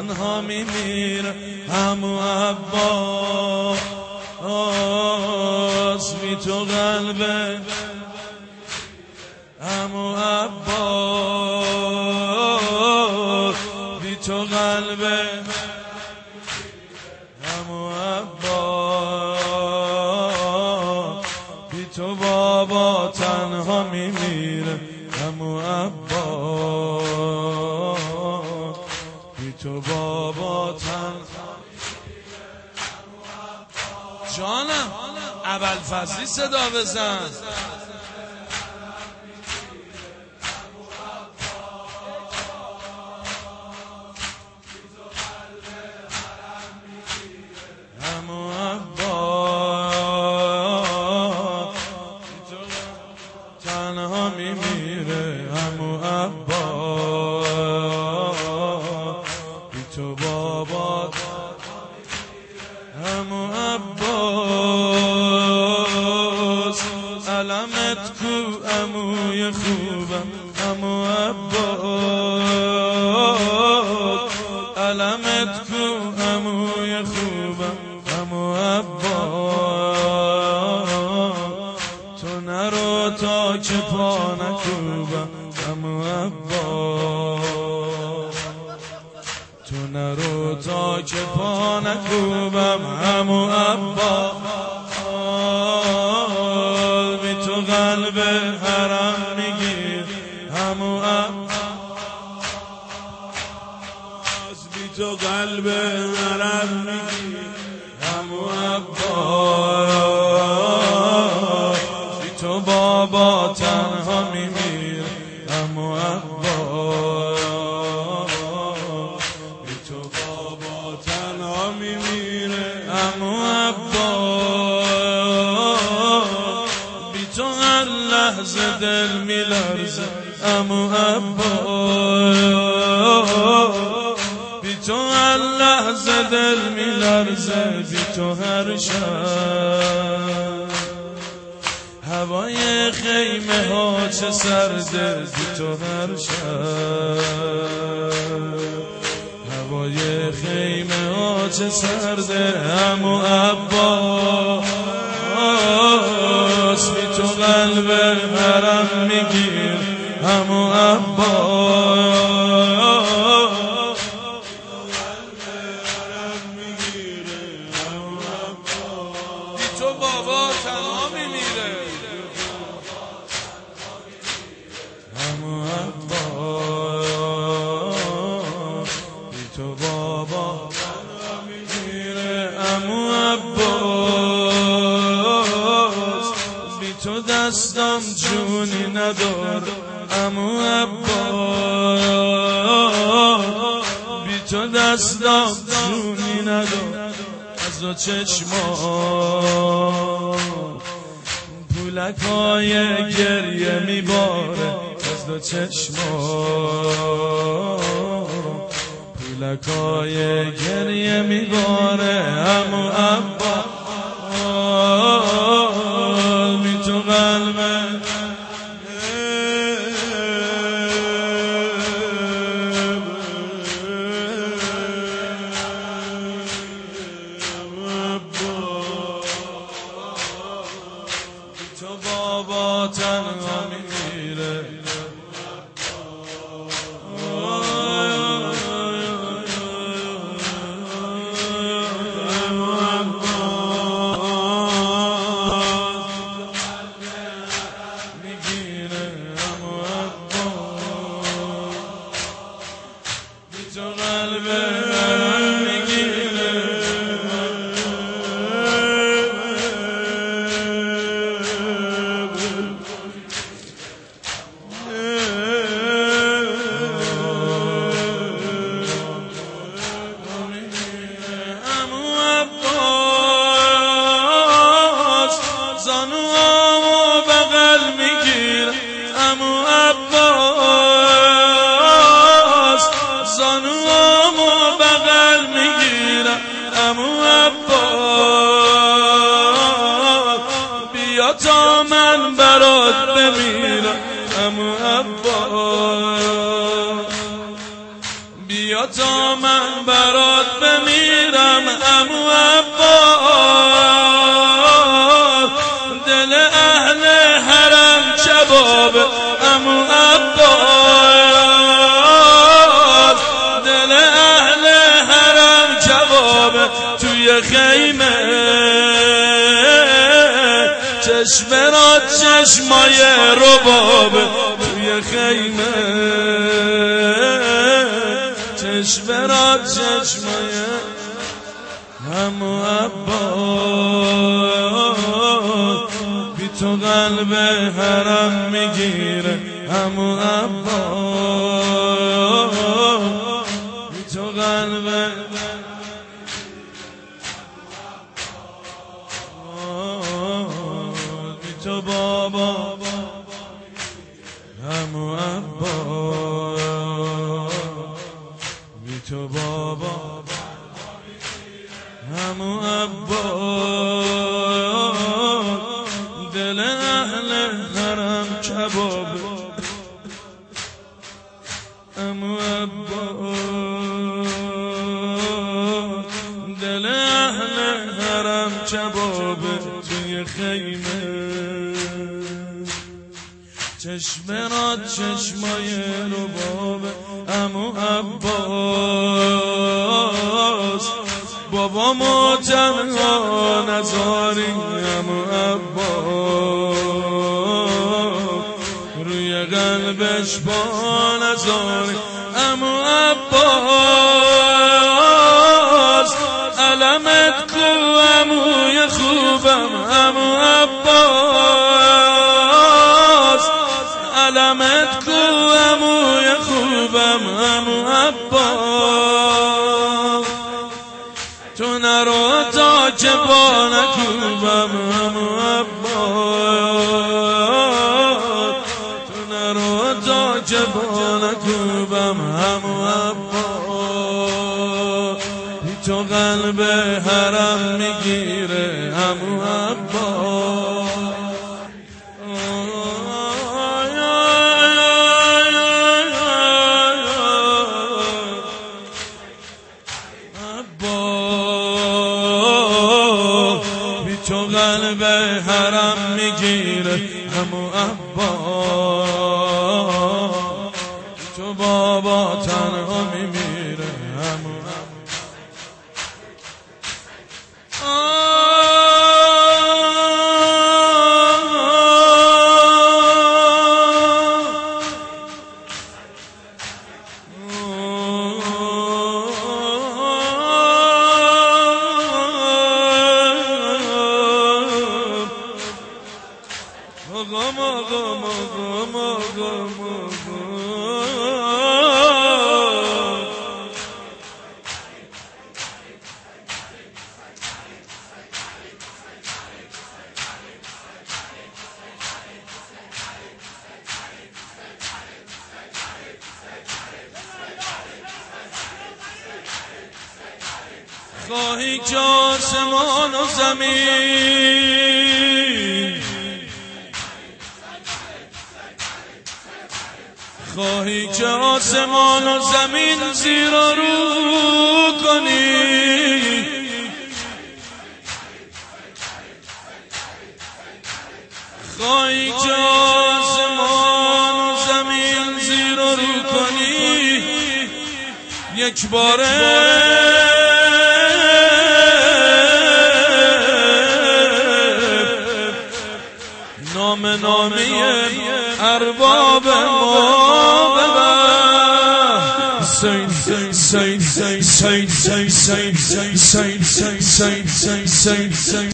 تنها میمیره عمو عباس بی تو قلبه عمو عباس بی تو قلبه عمو عباس بی تو بابا تنها میمیره عمو عباس بی تو بابا تنها جانم ابوالفضلی صدا بزن عمو عباس تنها میمیره عمو عباس بی تو بابا عمو عباس علمت کو عموی خوبم عمو عباس علمت کو عموی خوبم عمو عباس تو نرو تا که پا نکوبم عمو عباس تو نرو تا که پا نکوبم عمو عباس بی تو قلب حرم میگیر عمو عباس بی تو قلب حرم میگیر عمو عباس بی تو بابا تنها میمیره عمو عباس بی تو بابا تنها میمیره عمو عباس بی تو هر لحظه دل میلرزه عمو عباس بی تو هر لحظه دل میلرزه بی تو هر شب هوای خیمه ها چه سرده بی تو هر شب هوای خیمه ها چه سرده عمو عباس بی تو قلب حرم میگیر عمو عباس بی تو بابا تنها میمیره عمو عباس بی تو بابا تنها میمیره عمو عباس بی تو دستم جونی نداره عمو عباس بی تو دستم جونی نداره از دو چشمان پولکای گریه میباره از دو چشمان پولکای گریه میباره عمو عباس بی تو قلبه تو بابا تنها میمیره میگیره عمو عباس بی تو قلب میگیره زانوامو بغل میگیره عمو عباس زانوامو بغل میگیره عمو عباس بیا تا من برات بمیرم عمو عباس بیا بیا تا من برات بمیرم عمو عباس دل اهل حرم کباب عمو عباس دل اهل حرم کباب توی خیمه چشم را چشمای رباب توی خیمه چشم را چشمای عمو عباس بی تو قلب حرم میگیره عمو عباس بی تو قلب بی تو بابا عمو عباس بی تو بابا عمو عباس دل اهل حرم کباب عمو عباس دل اهل حرم کباب توی خیمه چشم را چشمای رباب عمو عباس بابامو تنها نذاری عمو عباس روی قلبش با نذاری عمو عباس علمت کو عموی خوبم عمو عباس علمت کو عموی خوبم عمو عباس تو نرو تا که پا نکوبم عمو عباس تو نرو تا که پا نکوبم عمو عباس بی تو قلب حرم میگیره عمو عباس تو قلب حرم میگیره عمو عباس تو بابا تنها میمیره عمو خواهی که آسمان و زمین خواهی که آسمان و زمین زیر و رو کنی خواهی که آسمان و زمین زیر و رو کنی یک باره نامی ارباب ما ببر سین